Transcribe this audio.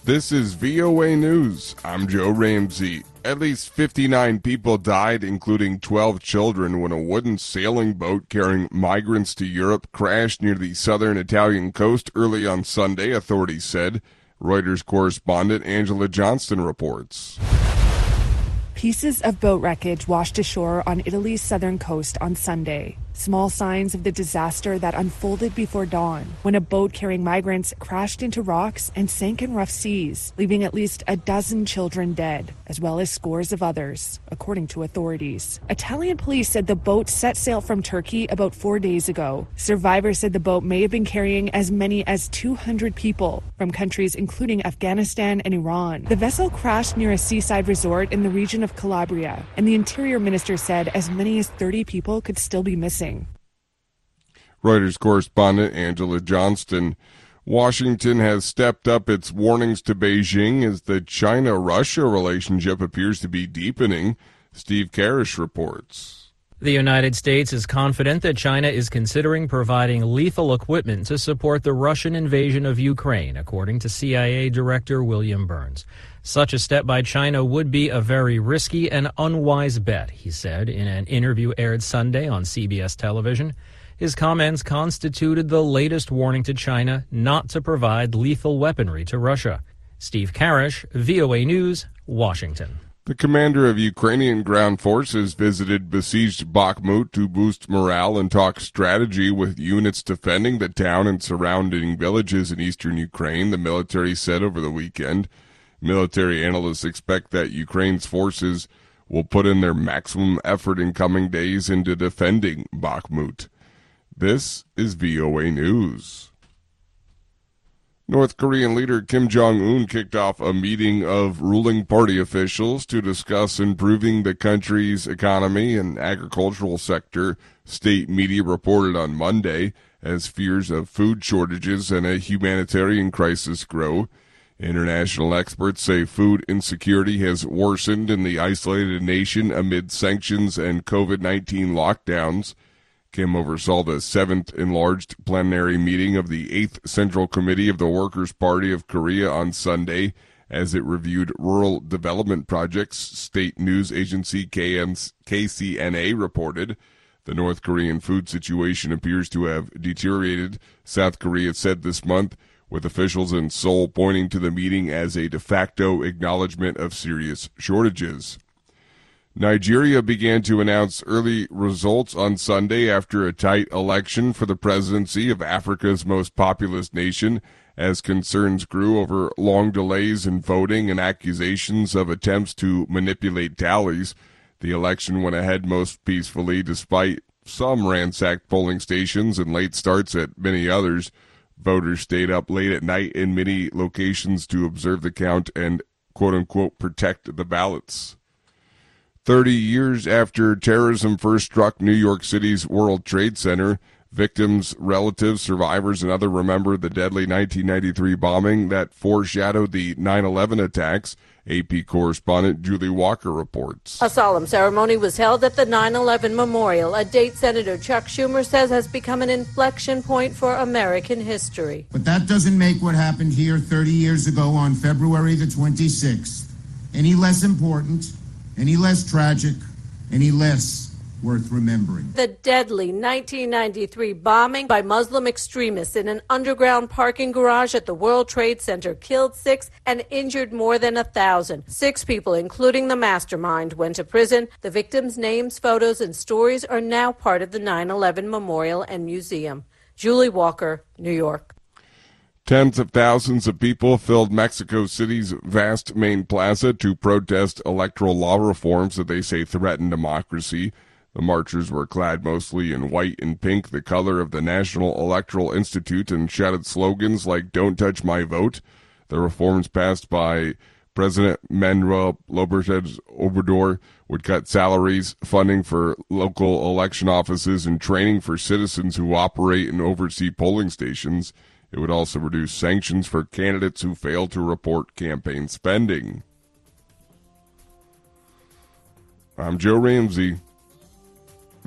This is VOA News. I'm Joe Ramsey. At least 59 people died, including 12 children, when a wooden sailing boat carrying migrants to Europe crashed near the southern Italian coast early on Sunday, authorities said. Reuters correspondent Angela Johnston reports. Pieces of boat wreckage washed ashore on Italy's southern coast on Sunday. Small signs of the disaster that unfolded before dawn when a boat carrying migrants crashed into rocks and sank in rough seas, leaving at least a dozen children dead, as well as scores of others, according to authorities. Italian police said the boat set sail from Turkey about 4 days ago. Survivors said the boat may have been carrying as many as 200 people from countries including Afghanistan and Iran. The vessel crashed near a seaside resort in the region of Calabria, and the interior minister said as many as 30 people could still be missing. Reuters correspondent Angela Johnston. Washington has stepped up its warnings to Beijing as the China-Russia relationship appears to be deepening. Steve Karish reports. The United States is confident that China is considering providing lethal equipment to support the Russian invasion of Ukraine, according to CIA Director William Burns. Such a step by China would be a very risky and unwise bet, he said in an interview aired Sunday on CBS television. His comments constituted the latest warning to China not to provide lethal weaponry to Russia. Steve Karish, VOA News, Washington. The commander of Ukrainian ground forces visited besieged Bakhmut to boost morale and talk strategy with units defending the town and surrounding villages in eastern Ukraine, the military said over the weekend. Military analysts expect that Ukraine's forces will put in their maximum effort in coming days into defending Bakhmut. This is VOA News. North Korean leader Kim Jong-un kicked off a meeting of ruling party officials to discuss improving the country's economy and agricultural sector, state media reported on Monday, as fears of food shortages and a humanitarian crisis grow. International experts say food insecurity has worsened in the isolated nation amid sanctions and COVID-19 lockdowns. Kim oversaw the 7th enlarged plenary meeting of the 8th Central Committee of the Workers' Party of Korea on Sunday as it reviewed rural development projects, state news agency KCNA reported. The North Korean food situation appears to have deteriorated, South Korea said this month, with officials in Seoul pointing to the meeting as a de facto acknowledgement of serious shortages. Nigeria began to announce early results on Sunday after a tight election for the presidency of Africa's most populous nation, as concerns grew over long delays in voting and accusations of attempts to manipulate tallies. The election went ahead most peacefully despite some ransacked polling stations and late starts at many others. Voters stayed up late at night in many locations to observe the count and, quote-unquote, protect the ballots. 30 years after terrorism first struck New York City's World Trade Center, victims, relatives, survivors, and others remember the deadly 1993 bombing that foreshadowed the 9/11 attacks. AP correspondent Julie Walker reports. A solemn ceremony was held at the 9/11 Memorial, a date Senator Chuck Schumer says has become an inflection point for American history. But that doesn't make what happened here 30 years ago on February the 26th any less important, any less tragic, any less worth remembering. The deadly 1993 bombing by Muslim extremists in an underground parking garage at the World Trade Center killed 6 and injured more than 1,000. 6 people, including the mastermind, went to prison. The victims' names, photos, and stories are now part of the 9/11 Memorial and Museum. Julie Walker, New York. Tens of thousands of people filled Mexico City's vast main plaza to protest electoral law reforms that they say threaten democracy. The marchers were clad mostly in white and pink, the color of the National Electoral Institute, and shouted slogans like "Don't touch my vote." The reforms passed by President Manuel López Obrador would cut salaries, funding for local election offices, and training for citizens who operate and oversee polling stations. It would also reduce sanctions for candidates who fail to report campaign spending. I'm Joe Ramsey.